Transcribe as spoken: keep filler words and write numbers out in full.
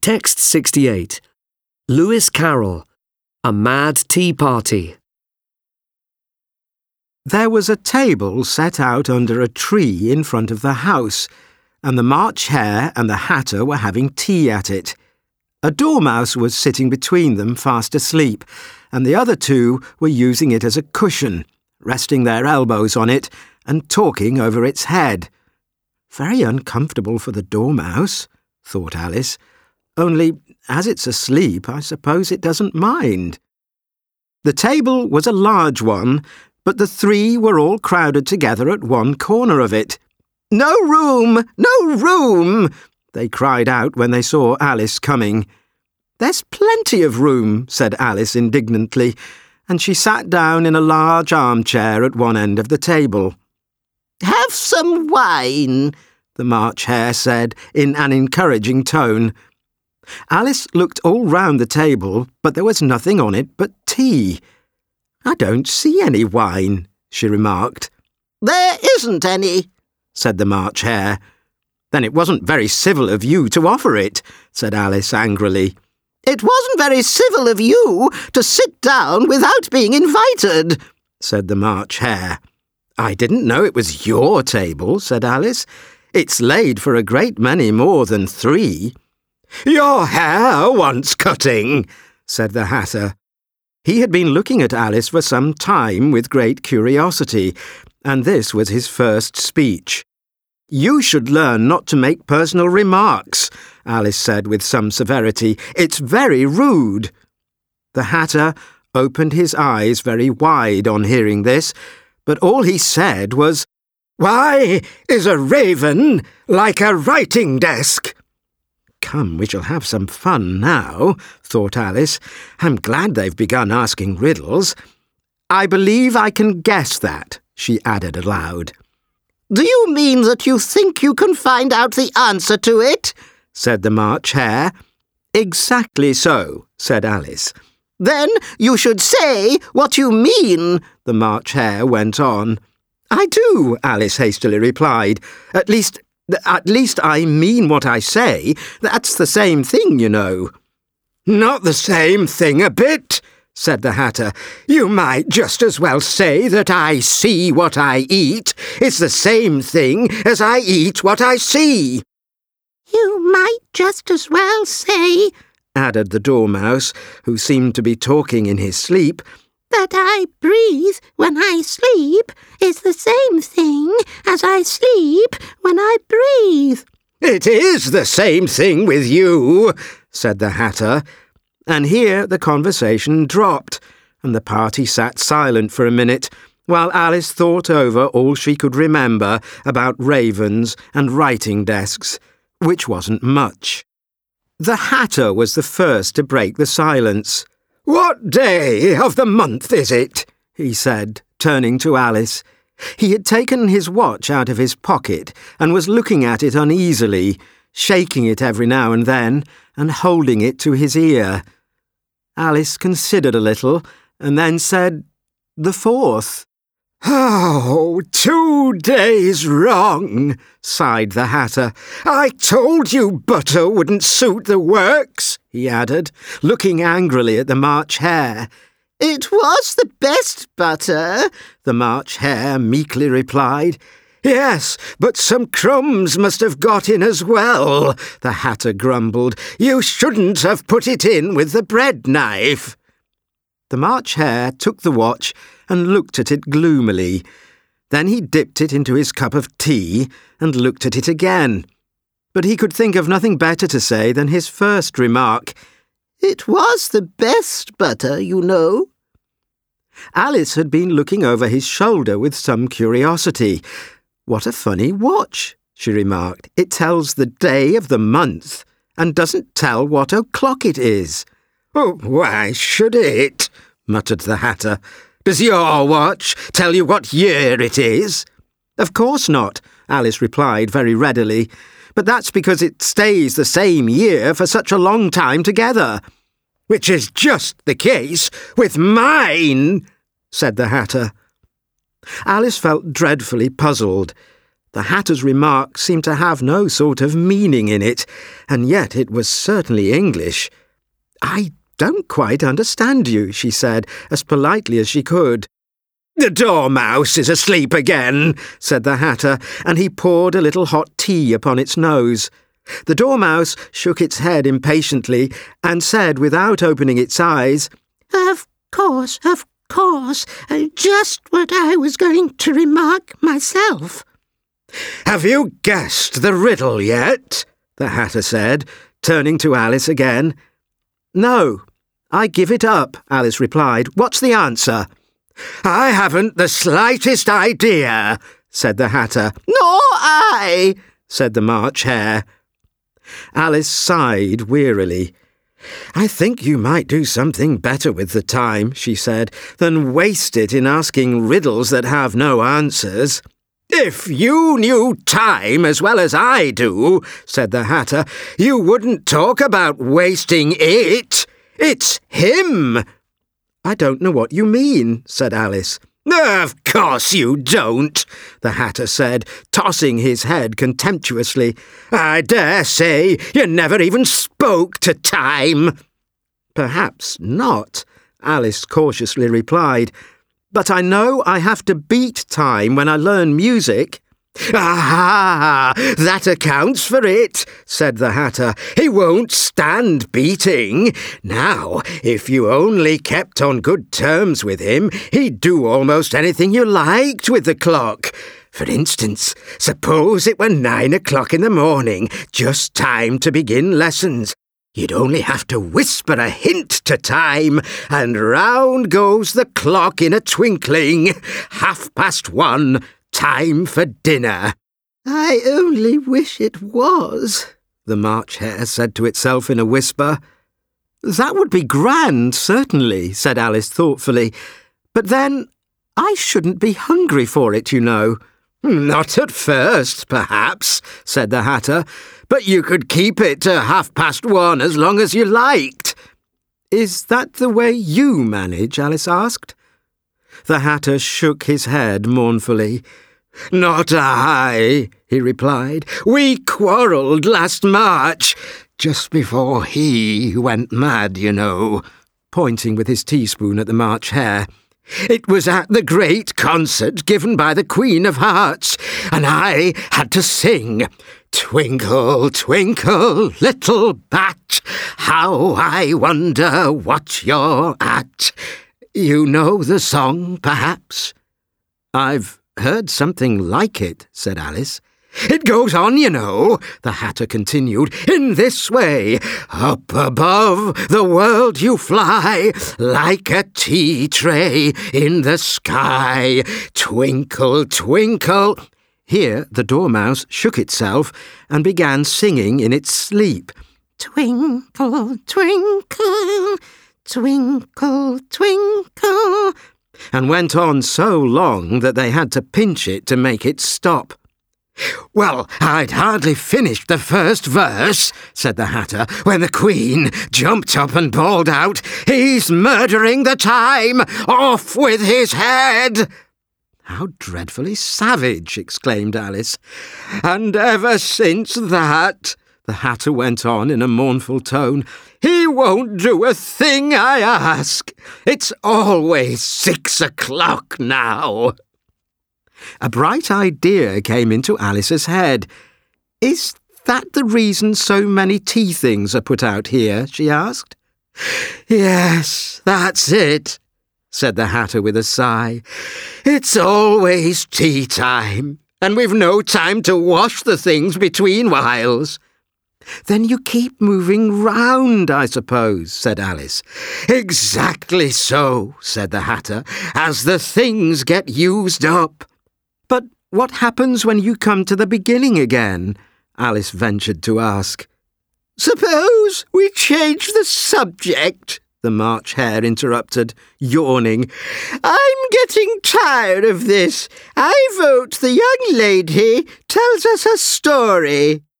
Text sixty-eight. Lewis Carroll, A Mad Tea Party. There was a table set out under a tree in front of the house, and the March Hare and the Hatter were having tea at it. A dormouse was sitting between them fast asleep, and the other two were using it as a cushion, resting their elbows on it and talking over its head. Very uncomfortable for the dormouse, thought Alice. Only, as it's asleep, I suppose it doesn't mind. The table was a large one, but the three were all crowded together at one corner of it. "No room! No room!" they cried out when they saw Alice coming. "There's plenty of room," said Alice indignantly, and she sat down in a large armchair at one end of the table. "Have some wine," the March Hare said in an encouraging tone. Alice looked all round the table, but there was nothing on it but tea. "I don't see any wine," she remarked. "There isn't any," said the March Hare. "Then it wasn't very civil of you to offer it," said Alice angrily. "It wasn't very civil of you to sit down without being invited," said the March Hare. "I didn't know it was your table," said Alice. "It's laid for a great many more than three." "Your hair wants cutting," said the Hatter. He had been looking at Alice for some time with great curiosity, and this was his first speech. "You should learn not to make personal remarks," Alice said with some severity. "It's very rude." The Hatter opened his eyes very wide on hearing this, but all he said was, "Why is a raven like a writing desk?" "Come, we shall have some fun now," thought Alice. "I'm glad they've begun asking riddles. I believe I can guess that," she added aloud. "Do you mean that you think you can find out the answer to it?" said the March Hare. "Exactly so," said Alice. "Then you should say what you mean," the March Hare went on. "I do," Alice hastily replied. At least... At least I mean what I say. That's the same thing, you know." "Not the same thing a bit," said the Hatter. "You might just as well say that I see what I eat. It's the same thing as I eat what I see." "You might just as well say," added the Dormouse, who seemed to be talking in his sleep, "that I breathe when I sleep is the same thing as I sleep when I breathe." "It is the same thing with you," said the Hatter. And here the conversation dropped, and the party sat silent for a minute, while Alice thought over all she could remember about ravens and writing desks, which wasn't much. The Hatter was the first to break the silence. "What day of the month is it?" he said, turning to Alice. He had taken his watch out of his pocket and was looking at it uneasily, shaking it every now and then and holding it to his ear. Alice considered a little and then said, "The fourth." "Oh, two days wrong," sighed the Hatter. "I told you butter wouldn't suit the works," he added, looking angrily at the March Hare. "It was the best butter," the March Hare meekly replied. "Yes, but some crumbs must have got in as well," the Hatter grumbled. "You shouldn't have put it in with the bread knife." The March Hare took the watch and looked at it gloomily. Then he dipped it into his cup of tea and looked at it again. But he could think of nothing better to say than his first remark. "It was the best butter, you know." Alice had been looking over his shoulder with some curiosity. "What a funny watch," she remarked. "It tells the day of the month and doesn't tell what o'clock it is." "Oh, why should it?" muttered the Hatter. "Does your watch tell you what year it is?" "Of course not," Alice replied very readily. "But that's because it stays the same year for such a long time together." "Which is just the case with mine," said the Hatter. Alice felt dreadfully puzzled. The Hatter's remark seemed to have no sort of meaning in it, and yet it was certainly English. "I don't quite understand you," she said, as politely as she could. "The Dormouse is asleep again," said the Hatter, and he poured a little hot tea upon its nose. The Dormouse shook its head impatiently and said, without opening its eyes, "Of course, of course, uh, just what I was going to remark myself." "Have you guessed the riddle yet?" the Hatter said, turning to Alice again. "No, I give it up," Alice replied. "What's the answer?" "I haven't the slightest idea," said the Hatter. "Nor I," said the March Hare. Alice sighed wearily. "I think you might do something better with the time," she said, "than waste it in asking riddles that have no answers." "If you knew time as well as I do," said the Hatter, "you wouldn't talk about wasting it. It's him." "I don't know what you mean," said Alice. "Of course you don't," the Hatter said, tossing his head contemptuously. "I dare say you never even spoke to time." "Perhaps not," Alice cautiously replied. "But I know I have to beat time when I learn music." "Aha! That accounts for it," said the Hatter. "He won't stand beating. Now, if you only kept on good terms with him, he'd do almost anything you liked with the clock. For instance, suppose it were nine o'clock in the morning, just time to begin lessons. You'd only have to whisper a hint to time, and round goes the clock in a twinkling. Half past one. Time for dinner." "I only wish it was," the March Hare said to itself in a whisper. "That would be grand, certainly," said Alice thoughtfully. "But then, I shouldn't be hungry for it, you know." Not at first, perhaps, said the Hatter, but you could keep it to half-past one as long as you liked. Is that the way you manage? Alice asked. The Hatter shook his head mournfully. Not I, he replied. We quarrelled last March, just before he went mad, you know, pointing with his teaspoon at the March Hare. It was at the great concert given by the Queen of Hearts, and I had to sing, Twinkle, twinkle, little bat, how I wonder what you're at. You know the song, perhaps? I've heard something like it, said Alice. It goes on, you know, the Hatter continued, in this way. Up above the world you fly, like a tea tray in the sky. Twinkle, twinkle. Here the Dormouse shook itself and began singing in its sleep. Twinkle, twinkle, twinkle, twinkle. And went on so long that they had to pinch it to make it stop. Well, I'd hardly finished the first verse, said the Hatter, when the Queen jumped up and bawled out, He's murdering the time! Off with his head! How dreadfully savage, exclaimed Alice. And ever since that, the Hatter went on in a mournful tone, he won't do a thing I ask. It's always six o'clock now. A bright idea came into Alice's head. Is that the reason so many tea things are put out here? She asked. Yes, that's it, said the Hatter with a sigh. It's always tea time, and we've no time to wash the things between whiles. Then you keep moving round, I suppose, said Alice. Exactly so, said the Hatter, as the things get used up. But what happens when you come to the beginning again? Alice ventured to ask. Suppose we change the subject, the March Hare interrupted, yawning. I'm getting tired of this. I vote the young lady tells us a story.